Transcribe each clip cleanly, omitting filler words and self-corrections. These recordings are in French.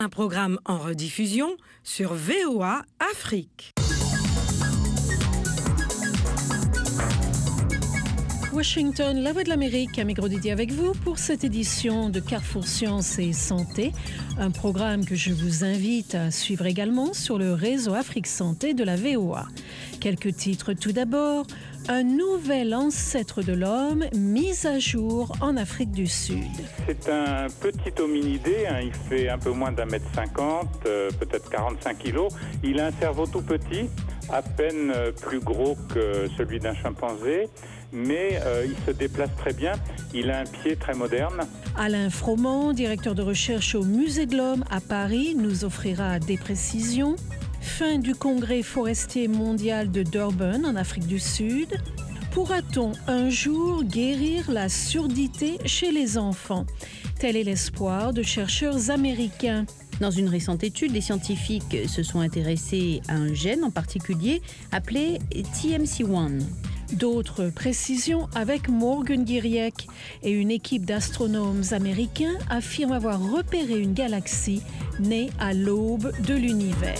Un programme en rediffusion sur VOA Afrique. Washington, la voix de l'Amérique, Amigro Didier avec vous pour cette édition de Carrefour Sciences et Santé, un programme que je vous invite à suivre également sur le réseau Afrique Santé de la VOA. Quelques titres tout d'abord, un nouvel ancêtre de l'homme mis à jour en Afrique du Sud. C'est un petit hominidé, il fait un peu moins d'1m50, peut-être 45 kilos. Il a un cerveau tout petit, à peine plus gros que celui d'un chimpanzé, mais il se déplace très bien. Il a un pied très moderne. Alain Froment, directeur de recherche au Musée de l'Homme à Paris, nous offrira des précisions. Fin du congrès forestier mondial de Durban en Afrique du Sud. Pourra-t-on un jour guérir la surdité chez les enfants ? Tel est l'espoir de chercheurs américains. Dans une récente étude, les scientifiques se sont intéressés à un gène en particulier appelé TMC1. D'autres précisions avec Morgan Giriek et une équipe d'astronomes américains affirme avoir repéré une galaxie née à l'aube de l'univers.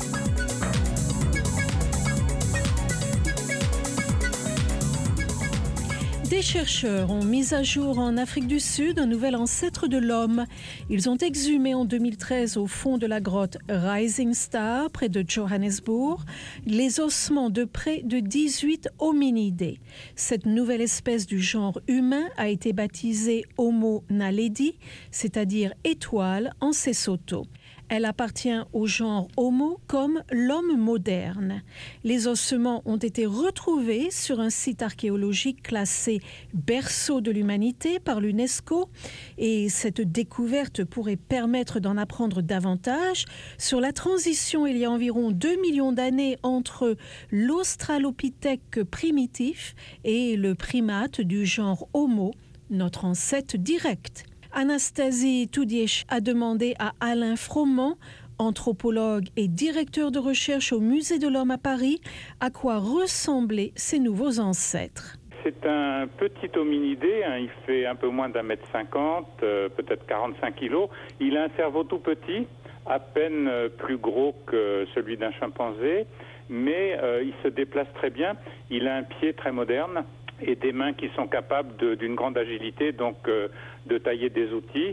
Des chercheurs ont mis à jour en Afrique du Sud un nouvel ancêtre de l'homme. Ils ont exhumé en 2013 au fond de la grotte Rising Star, près de Johannesburg, les ossements de près de 18 hominidés. Cette nouvelle espèce du genre humain a été baptisée Homo naledi, c'est-à-dire étoile en Sesotho. Elle appartient au genre Homo comme l'homme moderne. Les ossements ont été retrouvés sur un site archéologique classé berceau de l'humanité par l'UNESCO et cette découverte pourrait permettre d'en apprendre davantage sur la transition il y a environ 2 millions d'années entre l'australopithèque primitif et le primate du genre Homo, notre ancêtre direct. Anastasie Toudiech a demandé à Alain Froment, anthropologue et directeur de recherche au Musée de l'Homme à Paris, à quoi ressemblaient ces nouveaux ancêtres. C'est un petit hominidé, il fait un peu moins d'1m50, peut-être 45 kilos. Il a un cerveau tout petit, à peine plus gros que celui d'un chimpanzé, mais il se déplace très bien. Il a un pied très moderne et des mains qui sont capables d'une grande agilité, donc de tailler des outils.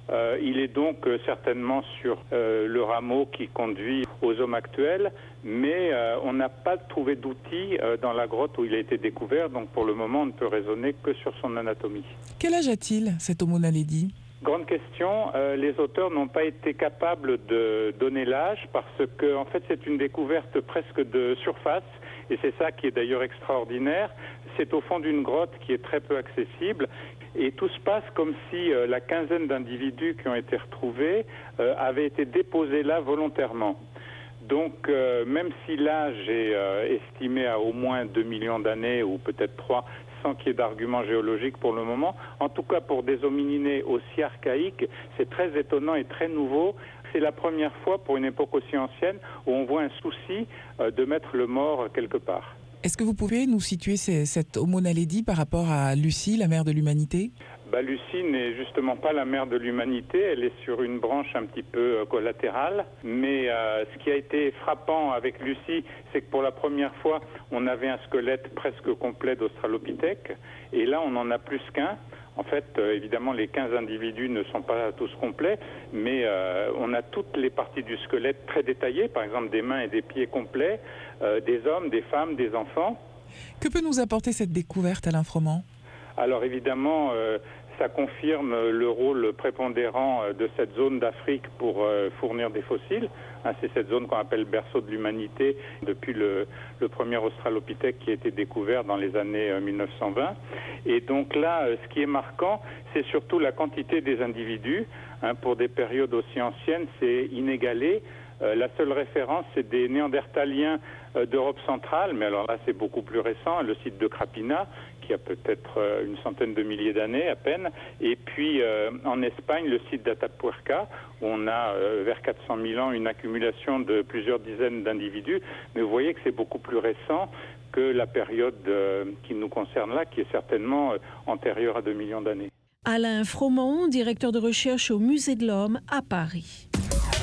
Il est donc certainement sur le rameau qui conduit aux hommes actuels, mais on n'a pas trouvé d'outils dans la grotte où il a été découvert, donc pour le moment on ne peut raisonner que sur son anatomie. Quel âge a-t-il, cet Homo naledi ? Grande question, les auteurs n'ont pas été capables de donner l'âge parce que en fait c'est une découverte presque de surface et c'est ça qui est d'ailleurs extraordinaire. C'est au fond d'une grotte qui est très peu accessible et tout se passe comme si la quinzaine d'individus qui ont été retrouvés avaient été déposés là volontairement. Donc même si l'âge est estimé à au moins 2 millions d'années ou peut-être 3, sans qu'il y ait d'arguments géologiques pour le moment, en tout cas pour des hominidés aussi archaïques, c'est très étonnant et très nouveau. C'est la première fois pour une époque aussi ancienne où on voit un souci de mettre le mort quelque part. Est-ce que vous pouvez nous situer cette Homo naledi par rapport à Lucie, la mère de l'humanité ? Lucie n'est justement pas la mère de l'humanité, elle est sur une branche un petit peu collatérale, mais ce qui a été frappant avec Lucie, c'est que pour la première fois, on avait un squelette presque complet d'Australopithèque, et là on en a plus qu'un. En fait, évidemment, les 15 individus ne sont pas tous complets, mais on a toutes les parties du squelette très détaillées, par exemple des mains et des pieds complets, des hommes, des femmes, des enfants. Que peut nous apporter cette découverte, Alain Froment ? Alors évidemment, ça confirme le rôle prépondérant de cette zone d'Afrique pour fournir des fossiles. C'est cette zone qu'on appelle berceau de l'humanité depuis le premier Australopithèque qui a été découvert dans les années 1920. Et donc là, ce qui est marquant, c'est surtout la quantité des individus. Pour des périodes aussi anciennes, c'est inégalé. La seule référence, c'est des Néandertaliens d'Europe centrale, mais alors là, c'est beaucoup plus récent, le site de Krapina, qui a peut-être une centaine de milliers d'années à peine, et puis en Espagne, le site d'Atapuerca, où on a vers 400 000 ans une accumulation de plusieurs dizaines d'individus, mais vous voyez que c'est beaucoup plus récent que la période qui nous concerne là, qui est certainement antérieure à 2 millions d'années. Alain Froment, directeur de recherche au Musée de l'Homme à Paris.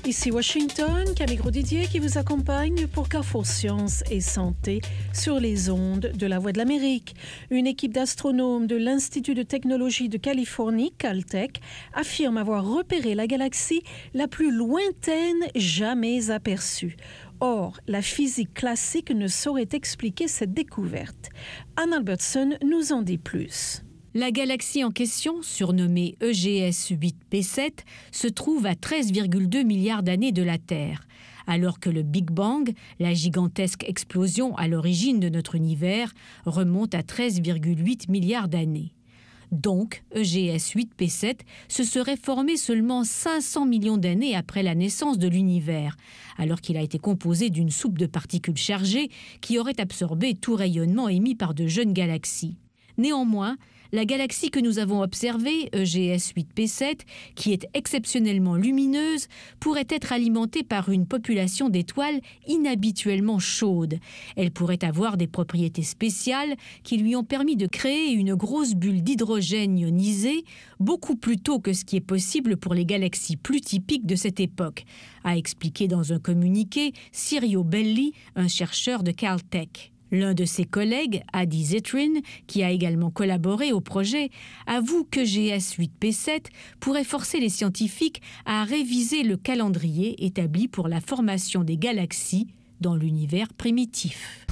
Ici Washington, Camille Gros-Didier qui vous accompagne pour Carrefour Sciences et Santé sur les ondes de la Voix de l'Amérique. Une équipe d'astronomes de l'Institut de technologie de Californie, Caltech, affirme avoir repéré la galaxie la plus lointaine jamais aperçue. Or, la physique classique ne saurait expliquer cette découverte. Anne Albertson nous en dit plus. La galaxie en question, surnommée EGS 8P7, se trouve à 13,2 milliards d'années de la Terre, alors que le Big Bang, la gigantesque explosion à l'origine de notre univers, remonte à 13,8 milliards d'années. Donc, EGS 8P7 se serait formé seulement 500 millions d'années après la naissance de l'univers, alors qu'il a été composé d'une soupe de particules chargées qui aurait absorbé tout rayonnement émis par de jeunes galaxies. Néanmoins, la galaxie que nous avons observée, EGS 8P7, qui est exceptionnellement lumineuse, pourrait être alimentée par une population d'étoiles inhabituellement chaudes. Elle pourrait avoir des propriétés spéciales qui lui ont permis de créer une grosse bulle d'hydrogène ionisé beaucoup plus tôt que ce qui est possible pour les galaxies plus typiques de cette époque, a expliqué dans un communiqué Sirio Belli, un chercheur de Caltech. L'un de ses collègues, Adi Zitrin, qui a également collaboré au projet, avoue que GS 8P7 pourrait forcer les scientifiques à réviser le calendrier établi pour la formation des galaxies dans l'univers primitif.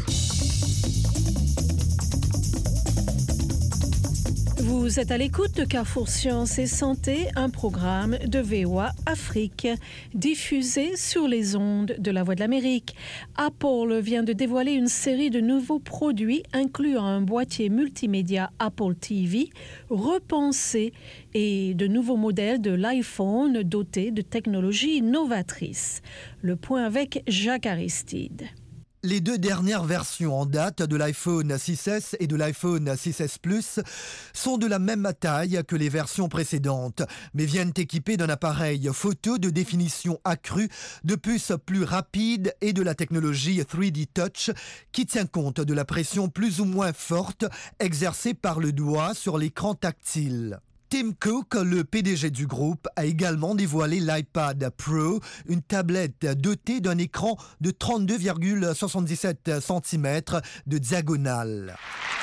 Vous êtes à l'écoute de Carrefour Sciences et Santé, un programme de VOA Afrique, diffusé sur les ondes de la Voix de l'Amérique. Apple vient de dévoiler une série de nouveaux produits incluant un boîtier multimédia Apple TV repensé et de nouveaux modèles de l'iPhone dotés de technologies novatrices. Le point avec Jacques Aristide. Les deux dernières versions en date de l'iPhone 6S et de l'iPhone 6S Plus sont de la même taille que les versions précédentes, mais viennent équipées d'un appareil photo de définition accrue, de puces plus rapides et de la technologie 3D Touch qui tient compte de la pression plus ou moins forte exercée par le doigt sur l'écran tactile. Tim Cook, le PDG du groupe, a également dévoilé l'iPad Pro, une tablette dotée d'un écran de 32,77 cm de diagonale.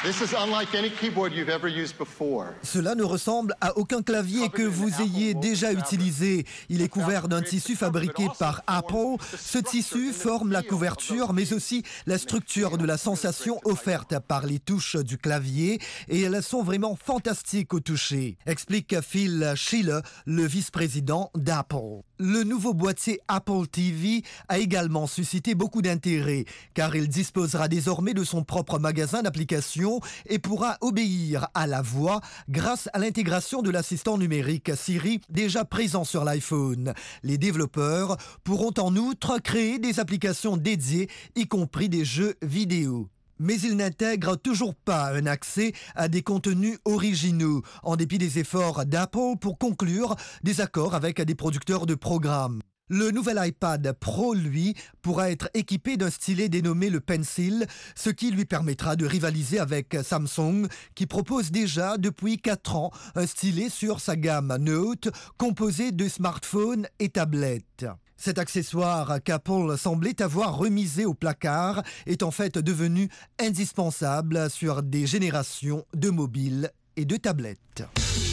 Cela ne ressemble à aucun clavier que vous ayez déjà utilisé. Il est couvert d'un tissu fabriqué par Apple. Ce tissu forme la couverture, mais aussi la structure de la sensation offerte par les touches du clavier, et elles sont vraiment fantastiques au toucher, explique Phil Schiller, le vice-président d'Apple. Le nouveau boîtier Apple TV a également suscité beaucoup d'intérêt, car il disposera désormais de son propre magasin d'applications et pourra obéir à la voix grâce à l'intégration de l'assistant numérique Siri déjà présent sur l'iPhone. Les développeurs pourront en outre créer des applications dédiées, y compris des jeux vidéo. Mais il n'intègre toujours pas un accès à des contenus originaux, en dépit des efforts d'Apple pour conclure des accords avec des producteurs de programmes. Le nouvel iPad Pro, lui, pourra être équipé d'un stylet dénommé le Pencil, ce qui lui permettra de rivaliser avec Samsung, qui propose déjà depuis 4 ans un stylet sur sa gamme Note, composé de smartphones et tablettes. Cet accessoire qu'Apple semblait avoir remisé au placard est en fait devenu indispensable sur des générations de mobiles et de tablettes.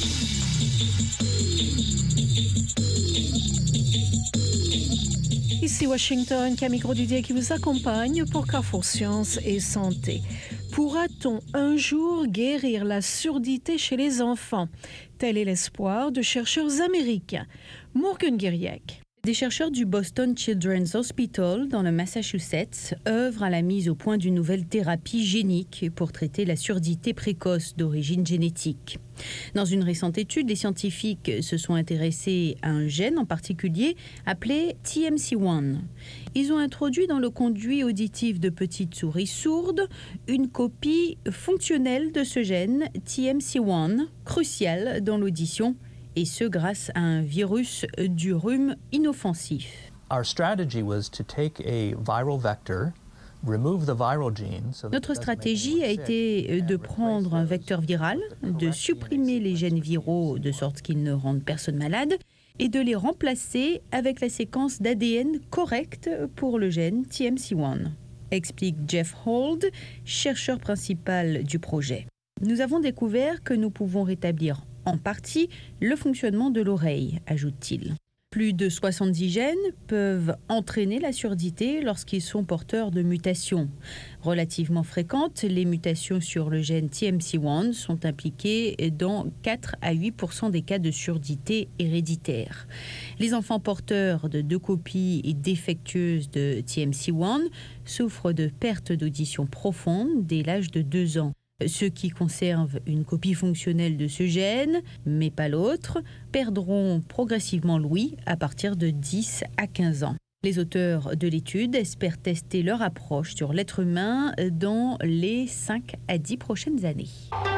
Ici Washington, Camille Gros-Didier qui vous accompagne pour Carrefour Sciences et Santé. Pourra-t-on un jour guérir la surdité chez les enfants? Tel est l'espoir de chercheurs américains. Morgan Guiriec. Des chercheurs du Boston Children's Hospital dans le Massachusetts œuvrent à la mise au point d'une nouvelle thérapie génique pour traiter la surdité précoce d'origine génétique. Dans une récente étude, les scientifiques se sont intéressés à un gène en particulier appelé TMC1. Ils ont introduit dans le conduit auditif de petites souris sourdes une copie fonctionnelle de ce gène TMC1, crucial dans l'audition, et ce grâce à un virus du rhume inoffensif. Our strategy was to take a viral vector, remove the viral gene. Notre stratégie a été de prendre un vecteur viral, de supprimer les gènes viraux de sorte qu'ils ne rendent personne malade et de les remplacer avec la séquence d'ADN correcte pour le gène TMC1, explique Jeff Hold, chercheur principal du projet. Nous avons découvert que nous pouvons rétablir en partie le fonctionnement de l'oreille, ajoute-t-il. Plus de 70 gènes peuvent entraîner la surdité lorsqu'ils sont porteurs de mutations. Relativement fréquentes, les mutations sur le gène TMC1 sont impliquées dans 4 à 8% des cas de surdité héréditaire. Les enfants porteurs de 2 copies défectueuses de TMC1 souffrent de perte d'audition profonde dès l'âge de 2 ans. Ceux qui conservent une copie fonctionnelle de ce gène, mais pas l'autre, perdront progressivement l'ouïe à partir de 10 à 15 ans. Les auteurs de l'étude espèrent tester leur approche sur l'être humain dans les 5 à 10 prochaines années.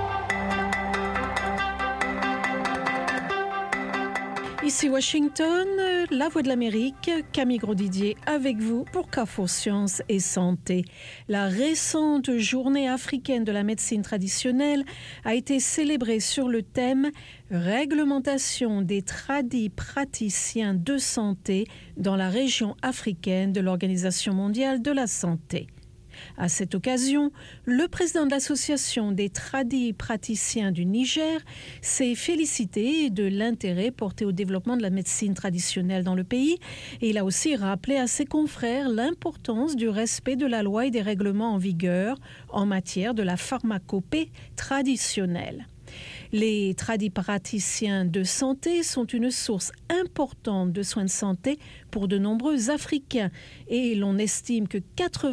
Ici Washington, la Voix de l'Amérique, Camille Grosdidier avec vous pour Carrefour Sciences et Santé. La récente journée africaine de la médecine traditionnelle a été célébrée sur le thème « Réglementation des tradis praticiens de santé dans la région africaine de l'Organisation mondiale de la santé ». À cette occasion, le président de l'Association des tradis praticiens du Niger s'est félicité de l'intérêt porté au développement de la médecine traditionnelle dans le pays et il a aussi rappelé à ses confrères l'importance du respect de la loi et des règlements en vigueur en matière de la pharmacopée traditionnelle. Les tradis praticiens de santé sont une source importante de soins de santé pour de nombreux Africains et l'on estime que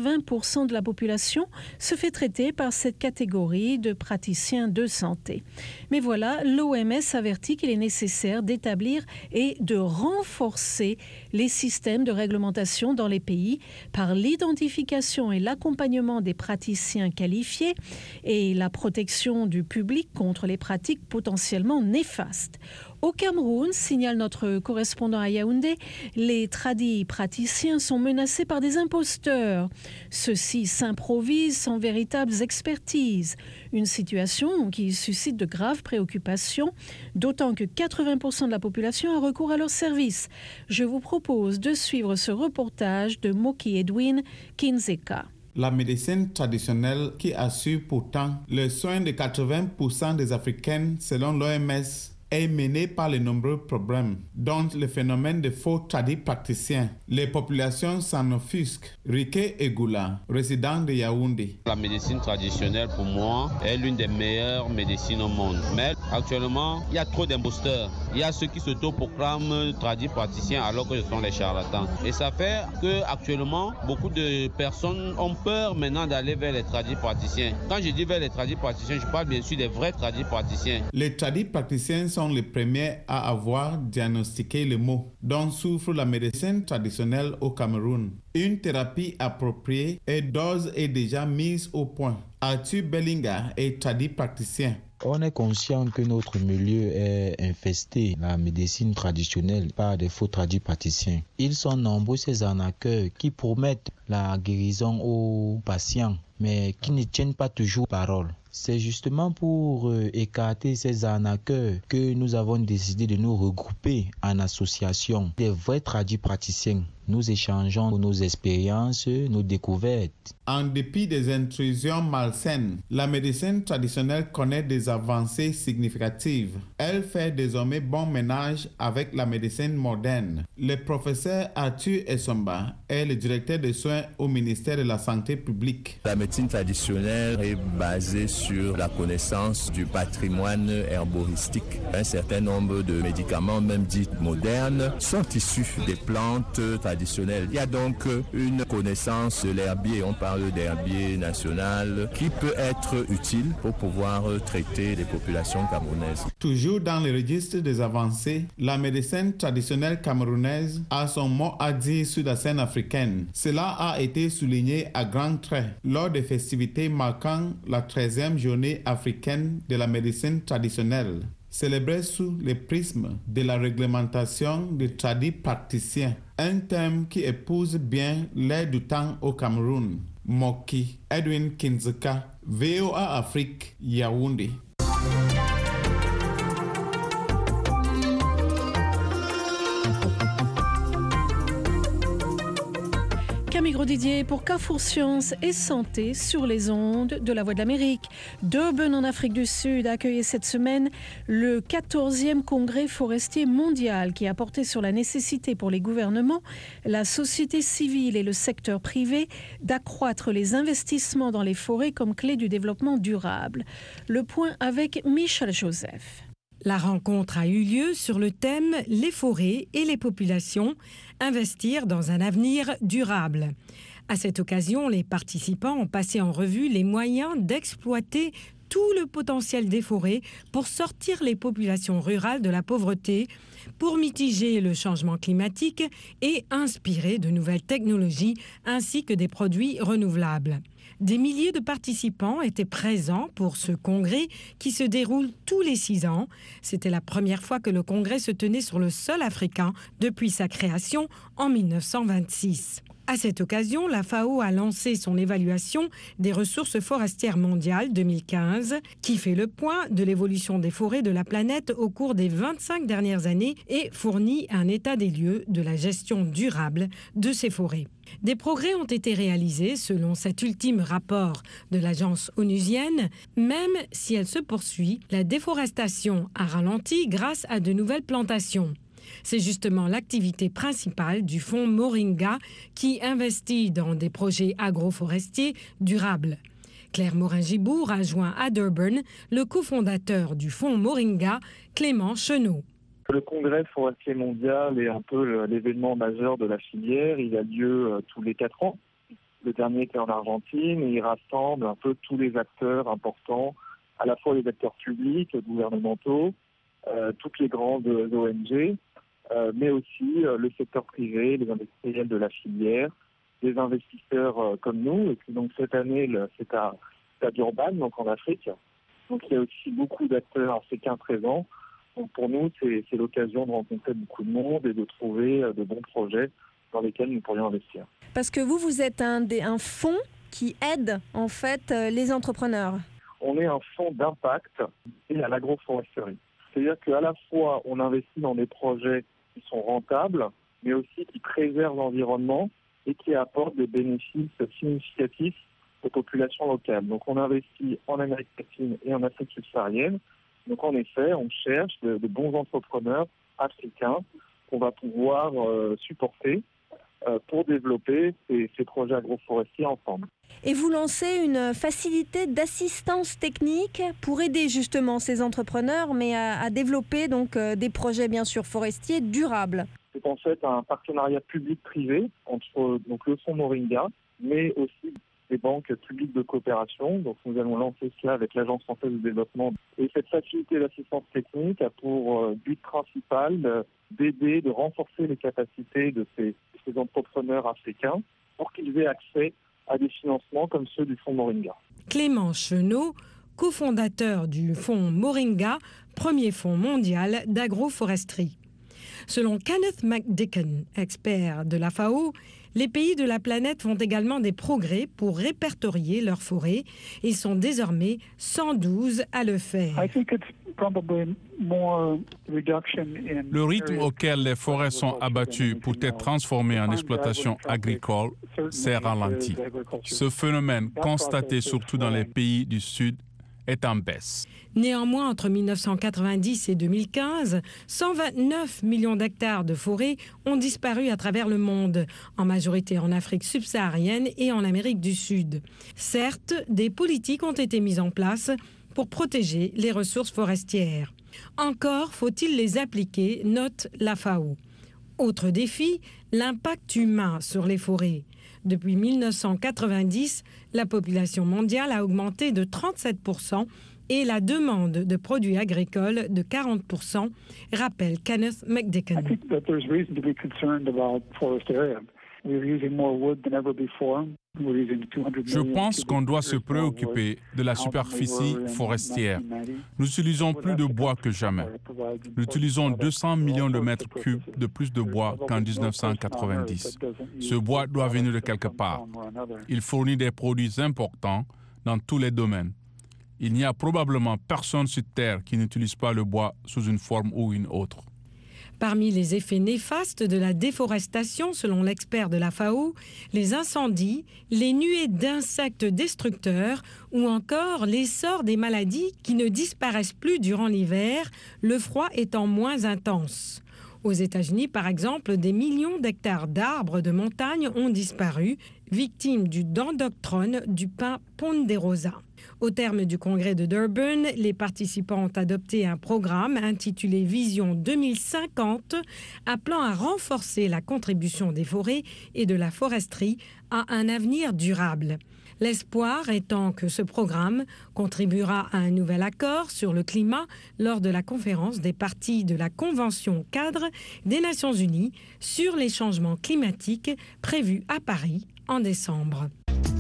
80% de la population se fait traiter par cette catégorie de praticiens de santé. Mais voilà, l'OMS avertit qu'il est nécessaire d'établir et de renforcer les systèmes de réglementation dans les pays par l'identification et l'accompagnement des praticiens qualifiés et la protection du public contre les pratiques potentiellement néfastes. Au Cameroun, signale notre correspondant à Yaoundé, les tradis praticiens sont menacés par des imposteurs. Ceux-ci s'improvisent sans véritables expertises. Une situation qui suscite de graves préoccupations, d'autant que 80% de la population a recours à leurs services. Je vous propose de suivre ce reportage de Moki Edwin Kinzeka. La médecine traditionnelle qui assure pourtant le soin de 80% des Africaines selon l'OMS est menée par les nombreux problèmes, dont le phénomène de faux tradis praticiens. Les populations s'en offusquent. Riké Egoula, résident de Yaoundé. La médecine traditionnelle, pour moi, est l'une des meilleures médecines au monde. Mais actuellement, il y a trop d'imposteurs. Il y a ceux qui s'autoproclament tradis praticiens alors que ce sont les charlatans. Et ça fait qu'actuellement, beaucoup de personnes ont peur maintenant d'aller vers les tradis praticiens. Quand je dis vers les tradis praticiens, je parle bien sûr des vrais tradis praticiens. Les tradis praticiens sont les premiers à avoir diagnostiqué le mot dont souffre la médecine traditionnelle au Cameroun. Une thérapie appropriée est d'ores et déjà mise au point. Arthur Bellinga est tradit praticien. On est conscient que notre milieu est infesté, la médecine traditionnelle, par des faux tradis praticiens. Ils sont nombreux ces arnaqueurs qui promettent la guérison aux patients, mais qui ne tiennent pas toujours parole. C'est justement pour écarter ces arnaqueurs que nous avons décidé de nous regrouper en association des vrais tradis praticiens. Nous échangeons nos expériences, nos découvertes. En dépit des intrusions malsaines, la médecine traditionnelle connaît des avancées significatives. Elle fait désormais bon ménage avec la médecine moderne. Le professeur Arthur Essomba est le directeur des soins au ministère de la Santé publique. La médecine traditionnelle est basée sur la connaissance du patrimoine herboristique. Un certain nombre de médicaments, même dits modernes, sont issus des plantes traditionnelles. Il y a donc une connaissance de l'herbier, on parle d'herbier national, qui peut être utile pour pouvoir traiter les populations camerounaises. Toujours dans le registre des avancées, la médecine traditionnelle camerounaise a son mot à dire sur la scène africaine. Cela a été souligné à grands traits lors des festivités marquant la 13e journée africaine de la médecine traditionnelle, célébrée sous le prisme de la réglementation des tradis praticiens, un thème qui épouse bien l'air du temps au Cameroun. Moki Edwin Kinzeka, VOA Afrique, Yaoundé. micro Didier pour Carrefour Science et Santé sur les ondes de la Voix de l'Amérique. Durban en Afrique du Sud a accueilli cette semaine le 14e congrès forestier mondial qui a porté sur la nécessité pour les gouvernements, la société civile et le secteur privé d'accroître les investissements dans les forêts comme clé du développement durable. Le point avec Michel Joseph. La rencontre a eu lieu sur le thème « Les forêts et les populations, investir dans un avenir durable ». À cette occasion, les participants ont passé en revue les moyens d'exploiter tout le potentiel des forêts pour sortir les populations rurales de la pauvreté, pour mitiger le changement climatique et inspirer de nouvelles technologies ainsi que des produits renouvelables. Des milliers de participants étaient présents pour ce congrès qui se déroule tous les 6 ans. C'était la première fois que le congrès se tenait sur le sol africain depuis sa création en 1926. À cette occasion, la FAO a lancé son évaluation des ressources forestières mondiales 2015, qui fait le point de l'évolution des forêts de la planète au cours des 25 dernières années et fournit un état des lieux de la gestion durable de ces forêts. Des progrès ont été réalisés selon cet ultime rapport de l'agence onusienne, même si elle se poursuit, la déforestation a ralenti grâce à de nouvelles plantations. C'est justement l'activité principale du fonds Moringa qui investit dans des projets agroforestiers durables. Claire Morin-Gibour a joint à Durban le cofondateur du fonds Moringa, Clément Chenot. Le congrès forestier mondial est un peu l'événement majeur de la filière. Il a lieu tous les 4 ans. Le dernier était en Argentine et il rassemble un peu tous les acteurs importants, à la fois les acteurs publics, gouvernementaux, toutes les grandes ONG, mais aussi le secteur privé, les industriels de la filière, des investisseurs comme nous. Et puis donc cette année, c'est à Durban, donc en Afrique. Donc il y a aussi beaucoup d'acteurs africains présents. Donc pour nous, c'est l'occasion de rencontrer beaucoup de monde et de trouver de bons projets dans lesquels nous pourrions investir. Parce que vous êtes un fonds qui aide en fait les entrepreneurs. On est un fonds d'impact et à l'agroforesterie. C'est-à-dire qu'à la fois, on investit dans des projets qui sont rentables, mais aussi qui préservent l'environnement et qui apportent des bénéfices significatifs aux populations locales. Donc on investit en Amérique latine et en Afrique subsaharienne. Donc en effet, on cherche de bons entrepreneurs africains qu'on va pouvoir supporter pour développer ces projets agroforestiers ensemble. Et vous lancez une facilité d'assistance technique pour aider justement ces entrepreneurs, mais à développer donc des projets bien sûr forestiers durables. C'est en fait un partenariat public-privé entre donc le fonds Moringa, mais aussi des banques publiques de coopération. Donc nous allons lancer cela avec l'Agence française de développement. Et cette facilité d'assistance technique a pour but principal d'aider, de renforcer les capacités de ces entrepreneurs africains pour qu'ils aient accès à des financements comme ceux du fonds Moringa. Clément Chenot, cofondateur du fonds Moringa, premier fonds mondial d'agroforesterie. Selon Kenneth McDicken, expert de la FAO, les pays de la planète font également des progrès pour répertorier leurs forêts. Ils sont désormais 112 à le faire. Le rythme auquel les forêts sont abattues pour être transformées en exploitation agricole s'est ralenti. Ce phénomène, constaté surtout dans les pays du Sud, est en baisse. Néanmoins, entre 1990 et 2015, 129 millions d'hectares de forêts ont disparu à travers le monde, en majorité en Afrique subsaharienne et en Amérique du Sud. Certes, des politiques ont été mises en place pour protéger les ressources forestières. Encore faut-il les appliquer, note la FAO. Autre défi, l'impact humain sur les forêts. Depuis 1990, la population mondiale a augmenté de 37% et la demande de produits agricoles de 40%, rappelle Kenneth McDicken. Je pense qu'on doit se préoccuper de la superficie forestière. Nous utilisons plus de bois que jamais. Nous utilisons 200 millions de mètres cubes de plus de bois qu'en 1990. Ce bois doit venir de quelque part. Il fournit des produits importants dans tous les domaines. Il n'y a probablement personne sur Terre qui n'utilise pas le bois sous une forme ou une autre. Parmi les effets néfastes de la déforestation, selon l'expert de la FAO, les incendies, les nuées d'insectes destructeurs ou encore l'essor des maladies qui ne disparaissent plus durant l'hiver, le froid étant moins intense. Aux États-Unis, par exemple, des millions d'hectares d'arbres de montagne ont disparu, victimes du dendroctone du pin ponderosa. Au terme du congrès de Durban, les participants ont adopté un programme intitulé Vision 2050, appelant à renforcer la contribution des forêts et de la foresterie à un avenir durable. L'espoir étant que ce programme contribuera à un nouvel accord sur le climat lors de la conférence des parties de la Convention cadre des Nations Unies sur les changements climatiques prévue à Paris en décembre.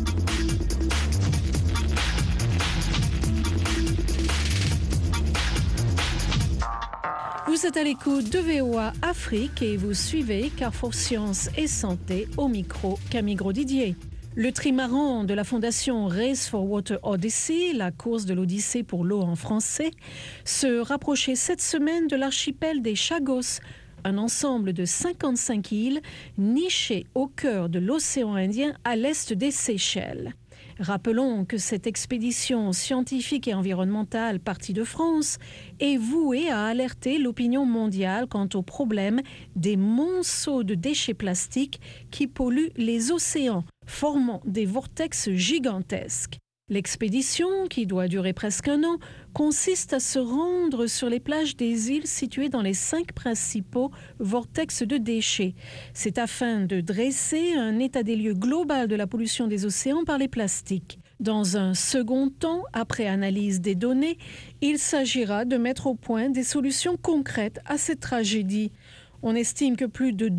Vous êtes à l'écoute de VOA Afrique et vous suivez Carrefour Sciences et Santé au micro Camille Grosdidier. Le trimaran de la fondation Race for Water Odyssey, la course de l'Odyssée pour l'eau en français, se rapprochait cette semaine de l'archipel des Chagos, un ensemble de 55 îles nichées au cœur de l'océan Indien à l'est des Seychelles. Rappelons que cette expédition scientifique et environnementale partie de France est vouée à alerter l'opinion mondiale quant au problème des monceaux de déchets plastiques qui polluent les océans, formant des vortex gigantesques. L'expédition, qui doit durer presque un an, consiste à se rendre sur les plages des îles situées dans les 5 principaux vortex de déchets. C'est afin de dresser un état des lieux global de la pollution des océans par les plastiques. Dans un second temps, après analyse des données, il s'agira de mettre au point des solutions concrètes à cette tragédie. On estime que plus de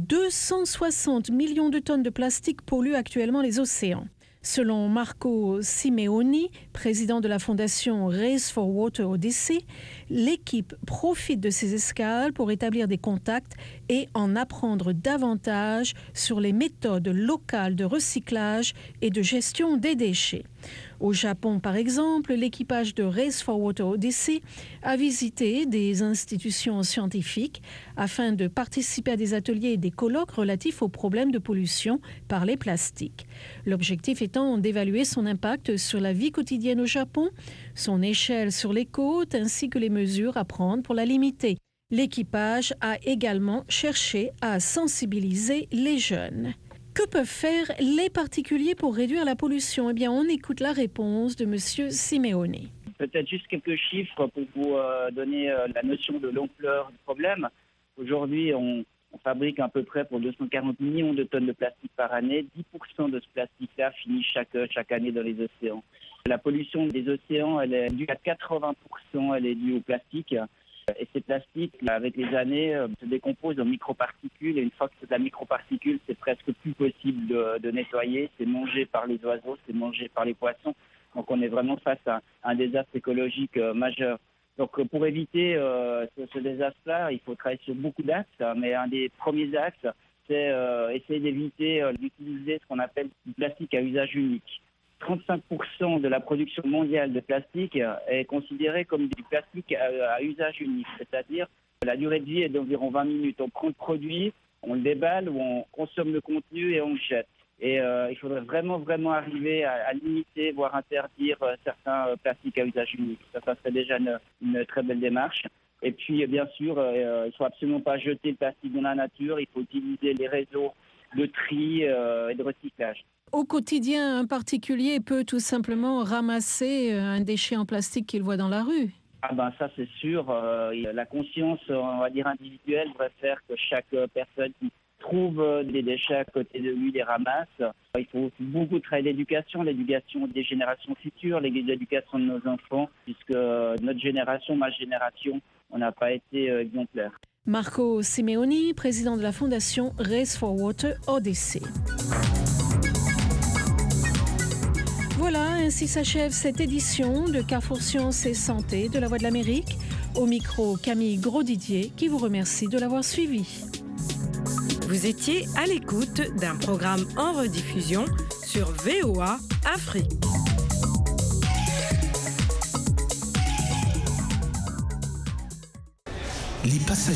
260 millions de tonnes de plastique polluent actuellement les océans. Selon Marco Simeoni, président de la fondation Race for Water Odyssey, l'équipe profite de ces escales pour établir des contacts et en apprendre davantage sur les méthodes locales de recyclage et de gestion des déchets. Au Japon, par exemple, l'équipage de Race for Water Odyssey a visité des institutions scientifiques afin de participer à des ateliers et des colloques relatifs aux problèmes de pollution par les plastiques. L'objectif étant d'évaluer son impact sur la vie quotidienne au Japon, son échelle sur les côtes ainsi que les mesures à prendre pour la limiter. L'équipage a également cherché à sensibiliser les jeunes. Que peuvent faire les particuliers pour réduire la pollution ? Eh bien, on écoute la réponse de M. Simeoni. Peut-être juste quelques chiffres pour vous donner la notion de l'ampleur du problème. Aujourd'hui, on fabrique à peu près pour 240 millions de tonnes de plastique par année. 10% de ce plastique-là finit chaque année dans les océans. La pollution des océans, elle est due à 80%, elle est due au plastique. Et ces plastiques, avec les années, se décomposent en microparticules. Et une fois que c'est de la microparticule, c'est presque plus possible de nettoyer. C'est mangé par les oiseaux, c'est mangé par les poissons. Donc on est vraiment face à un désastre écologique majeur. Donc pour éviter ce désastre-là, il faut travailler sur beaucoup d'axes. Mais un des premiers axes, c'est essayer d'éviter d'utiliser ce qu'on appelle du plastique à usage unique. 35% de la production mondiale de plastique est considérée comme du plastique à usage unique, c'est-à-dire la durée de vie est d'environ 20 minutes. On prend le produit, on le déballe ou on consomme le contenu et on le jette. Et il faudrait vraiment arriver à limiter, voire interdire certains plastiques à usage unique. Ça serait déjà une très belle démarche. Et puis, bien sûr, il ne faut absolument pas jeter le plastique dans la nature. Il faut utiliser les réseaux de tri et de recyclage. Au quotidien, un particulier peut tout simplement ramasser un déchet en plastique qu'il voit dans la rue. Ah ben ça c'est sûr. La conscience, on va dire individuelle, devrait faire que chaque personne qui trouve des déchets à côté de lui les ramasse. Il faut beaucoup travailler l'éducation des générations futures, l'éducation de nos enfants, puisque notre génération, ma génération, on n'a pas été exemplaire. Marco Simeoni, président de la fondation Race for Water Odyssey. Voilà, ainsi s'achève cette édition de Carrefour Sciences et Santé de la Voix de l'Amérique. Au micro, Camille Grosdidier qui vous remercie de l'avoir suivi. Vous étiez à l'écoute d'un programme en rediffusion sur VOA Afrique. Les passagers